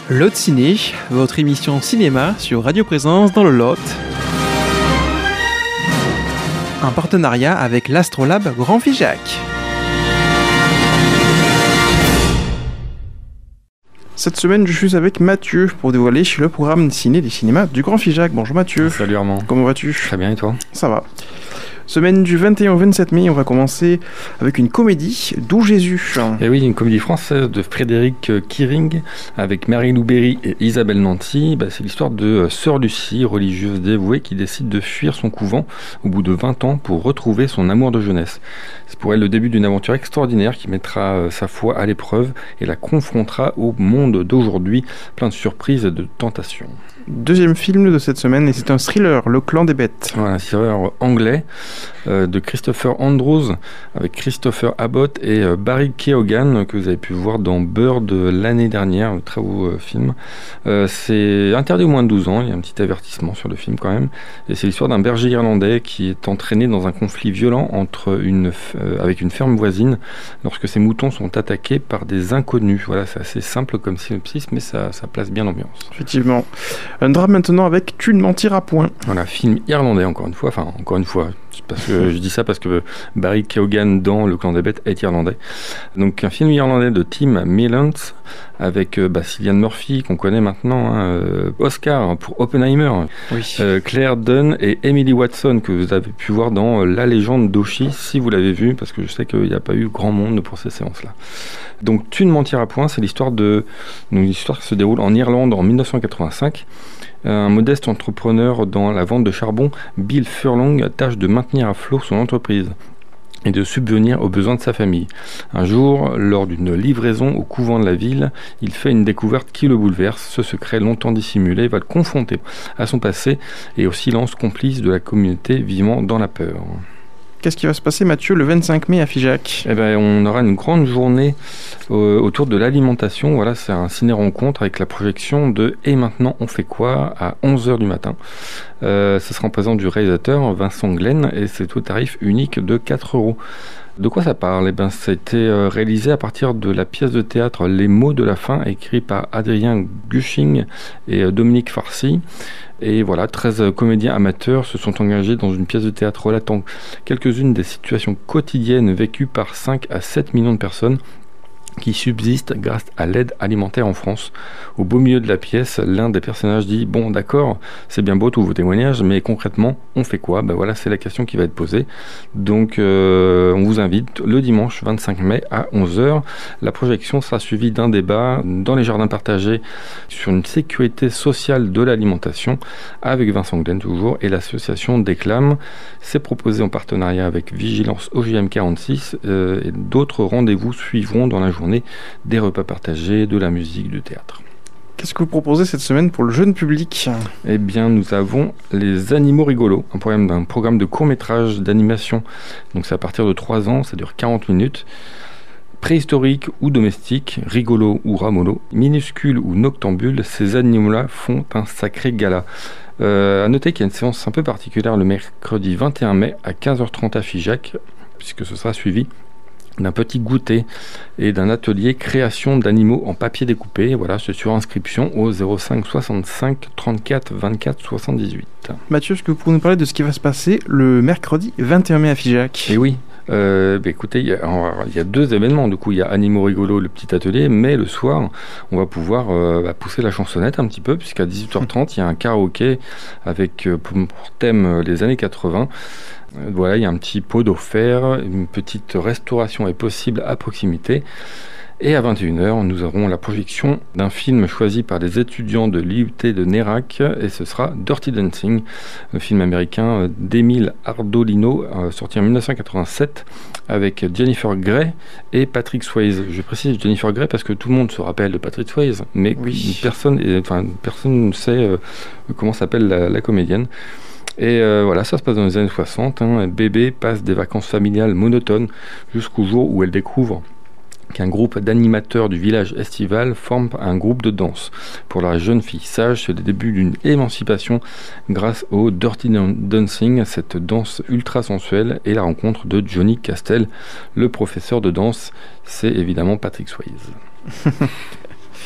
Lot Ciné, votre émission cinéma sur Radio Présence dans le Lot. Un partenariat avec l'Astrolabe Grand Figeac. Cette semaine, je suis avec Mathieu pour dévoiler le programme ciné des cinémas du Grand Figeac. Bonjour Mathieu. Salut Armand. Comment vas-tu ? Très bien, et toi ? Ça va. Semaine du 21 au 27 mai, on va commencer avec une comédie, D'où Jésus. Et oui, une comédie française de Frédéric Kiering avec Marie-Lou Berry et Isabelle Nanty. C'est l'histoire de Sœur Lucie, religieuse dévouée qui décide de fuir son couvent au bout de 20 ans pour retrouver son amour de jeunesse. C'est pour elle le début d'une aventure extraordinaire qui mettra sa foi à l'épreuve et la confrontera au monde d'aujourd'hui, plein de surprises et de tentations. Deuxième film de cette semaine, et c'est un thriller, Le Clan des Bêtes. Voilà, un thriller anglais de Christopher Andrews avec Christopher Abbott et Barry Keoghan que vous avez pu voir dans Bird l'année dernière, un très beau film. C'est interdit aux moins de 12 ans, il y a un petit avertissement sur le film quand même. Et c'est l'histoire d'un berger irlandais qui est entraîné dans un conflit violent avec une ferme voisine lorsque ses moutons sont attaqués par des inconnus. Voilà, c'est assez simple comme synopsis, mais ça place bien l'ambiance. Effectivement. Un drame maintenant avec Tu ne mentiras point. Voilà, film irlandais encore une fois, parce que je dis ça parce que Barry Keoghan dans Le Clan des Bêtes est irlandais. Donc un film irlandais de Tim Millant avec Cillian Murphy qu'on connaît maintenant, Oscar pour Oppenheimer, oui. Claire Dunn et Emily Watson que vous avez pu voir dans La Légende d'Auchy si vous l'avez vu, parce que je sais qu'il n'y a pas eu grand monde pour ces séances-là. Donc Tu ne mentiras point, c'est l'histoire qui se déroule en Irlande en 1985. Un modeste entrepreneur dans la vente de charbon, Bill Furlong, tâche de maintenir à flot son entreprise et de subvenir aux besoins de sa famille. Un jour, lors d'une livraison au couvent de la ville, il fait une découverte qui le bouleverse. Ce secret longtemps dissimulé va le confronter à son passé et au silence complice de la communauté vivant dans la peur. Qu'est-ce qui va se passer, Mathieu, le 25 mai à Figeac ? On aura une grande journée autour de l'alimentation. Voilà, c'est un ciné-rencontre avec la projection de « Et maintenant, on fait quoi ?» à 11h du matin. Ce sera en présence du réalisateur Vincent Glenn et c'est au tarif unique de 4 €. De quoi ça parle ? Ça a été réalisé à partir de la pièce de théâtre Les mots de la fin, écrite par Adrien Gushing et Dominique Farcy. Et voilà, 13 comédiens amateurs se sont engagés dans une pièce de théâtre relatant quelques-unes des situations quotidiennes vécues par 5 à 7 millions de personnes qui subsistent grâce à l'aide alimentaire en France. Au beau milieu de la pièce, l'un des personnages dit « Bon, d'accord, c'est bien beau tous vos témoignages, mais concrètement, on fait quoi ?» Voilà, c'est la question qui va être posée. Donc, on vous invite le dimanche 25 mai à 11h. La projection sera suivie d'un débat dans les jardins partagés sur une sécurité sociale de l'alimentation avec Vincent Glenn toujours et l'association Déclame. C'est proposé en partenariat avec Vigilance OGM 46 et d'autres rendez-vous suivront dans la journée des repas partagés, de la musique, du théâtre. Qu'est-ce que vous proposez cette semaine pour le jeune public ? Eh bien, nous avons Les Animaux Rigolos, un programme de court-métrage d'animation. Donc, c'est à partir de 3 ans, ça dure 40 minutes. Préhistorique ou domestique, rigolo ou ramolo, minuscule ou noctambule, ces animaux-là font un sacré gala. À noter qu'il y a une séance un peu particulière le mercredi 21 mai à 15h30 à Figeac, puisque ce sera suivi d'un petit goûter et d'un atelier création d'animaux en papier découpé. Voilà, c'est sur inscription au 05 65 34 24 78. Mathieu, est-ce que vous pouvez nous parler de ce qui va se passer le mercredi 21 mai à Figeac ? Eh oui. Écoutez, il y a 2 événements. Du coup, il y a Animaux Rigolos, le petit atelier, mais le soir, on va pouvoir pousser la chansonnette un petit peu, puisqu'à 18h30, il y a un karaoké avec pour thème les années 80. Voilà, il y a un petit pot d'offert, une petite restauration est possible à proximité. Et à 21h, nous aurons la projection d'un film choisi par des étudiants de l'IUT de Nérac, et ce sera Dirty Dancing, un film américain d'Emile Ardolino, sorti en 1987, avec Jennifer Grey et Patrick Swayze. Je précise Jennifer Grey parce que tout le monde se rappelle de Patrick Swayze, mais oui. personne ne sait comment s'appelle la comédienne. Et voilà, ça se passe dans les années 60. Bébé passe des vacances familiales monotones jusqu'au jour où elle découvre qu'un groupe d'animateurs du village estival forme un groupe de danse. Pour la jeune fille sage, c'est le début d'une émancipation grâce au Dirty Dancing, cette danse ultra sensuelle, et la rencontre de Johnny Castel, le professeur de danse. C'est évidemment Patrick Swayze.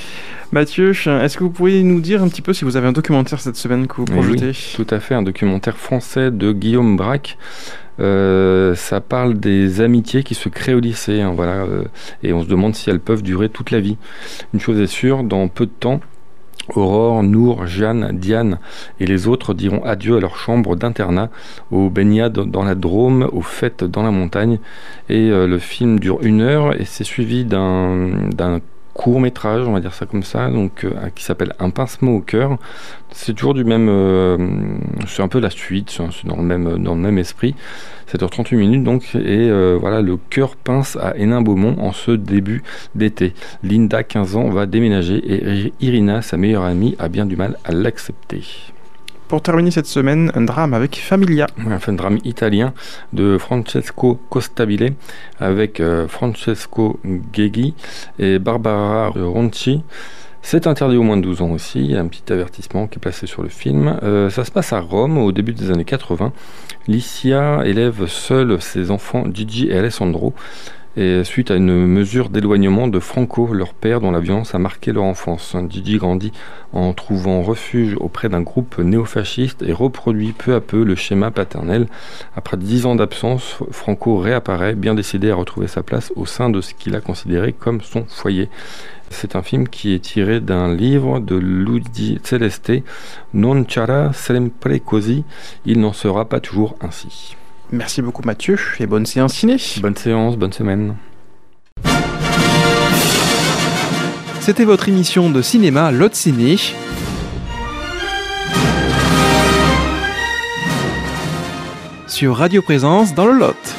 Mathieu, est-ce que vous pourriez nous dire un petit peu si vous avez un documentaire cette semaine que vous projetez ? Oui, tout à fait, un documentaire français de Guillaume Braque. Ça parle des amitiés qui se créent au lycée, hein, voilà, et on se demande si elles peuvent durer toute la vie. Une chose est sûre, dans peu de temps, Aurore, Nour, Jeanne, Diane et les autres diront adieu à leur chambre d'internat, aux baignades dans la Drôme, aux fêtes dans la montagne. Et le film dure 1 heure et c'est suivi d'un court métrage, on va dire ça comme ça, donc qui s'appelle Un pincement au cœur. C'est toujours du même, c'est un peu la suite, c'est dans le même esprit. 7h38 minutes donc, et voilà, le cœur pince à Hénin-Beaumont en ce début d'été. Linda, 15 ans, va déménager et Irina, sa meilleure amie, a bien du mal à l'accepter. Pour terminer cette semaine, un drame avec Familia. Un drame italien de Francesco Costabile avec Francesco Gheghi et Barbara Ronchi. C'est interdit aux moins de 12 ans aussi, il y a un petit avertissement qui est placé sur le film. Ça se passe à Rome au début des années 80. Licia élève seule ses enfants Gigi et Alessandro. Et suite à une mesure d'éloignement de Franco, leur père dont la violence a marqué leur enfance. Gigi grandit en trouvant refuge auprès d'un groupe néofasciste et reproduit peu à peu le schéma paternel. Après 10 ans d'absence, Franco réapparaît, bien décidé à retrouver sa place au sein de ce qu'il a considéré comme son foyer. C'est un film qui est tiré d'un livre de Luigi Celeste, Non sarà sempre così, il n'en sera pas toujours ainsi. Merci beaucoup Mathieu et bonne séance ciné. Bonne séance, bonne semaine. C'était votre émission de cinéma Lot Ciné. Sur Radio Présence dans le Lot.